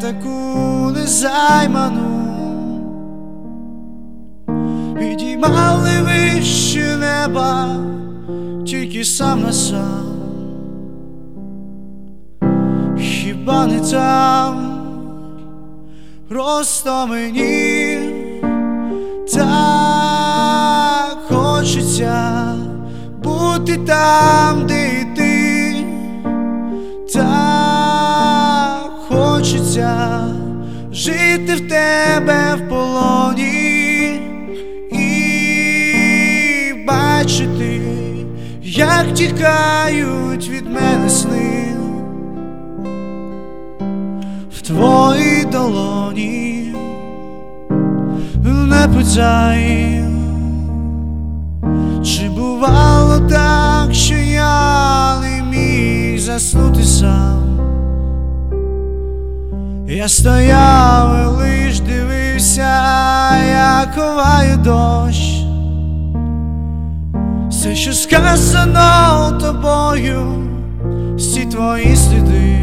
таку незайману, підіймали вище неба, тільки сам на сам. Хіба не там, просто мені так хочеться бути там, де і ти, так хочеться жити в тебе в полоні і бачити, як тікають від мене сни в твоїй долоні. Не питай, чи бувало так, що я не міг заснути сам. Я стояв і лиш дивився, як ховає дощ все, що сказано тобою, всі твої сліди.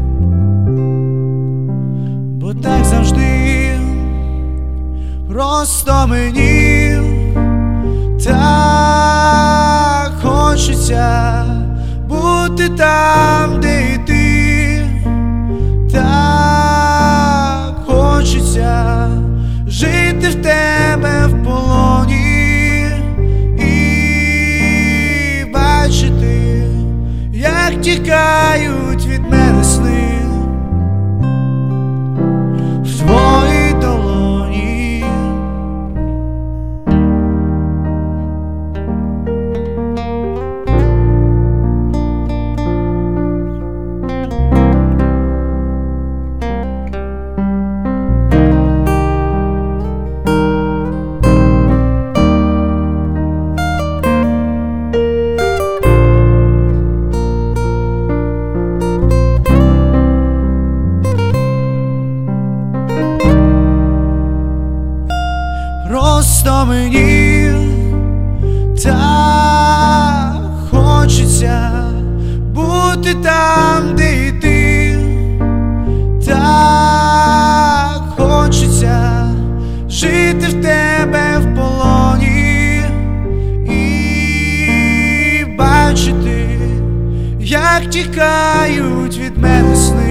Бо так завжди, просто мені так хочеться бути там, де і ти, так хочеться жити в тебе в полоні і бачити, як тікають від мене сни в твоїй долоні. Просто мені так хочеться бути там, де і ти, так хочеться жити в тебе в полоні і бачити, як тікають від мене сни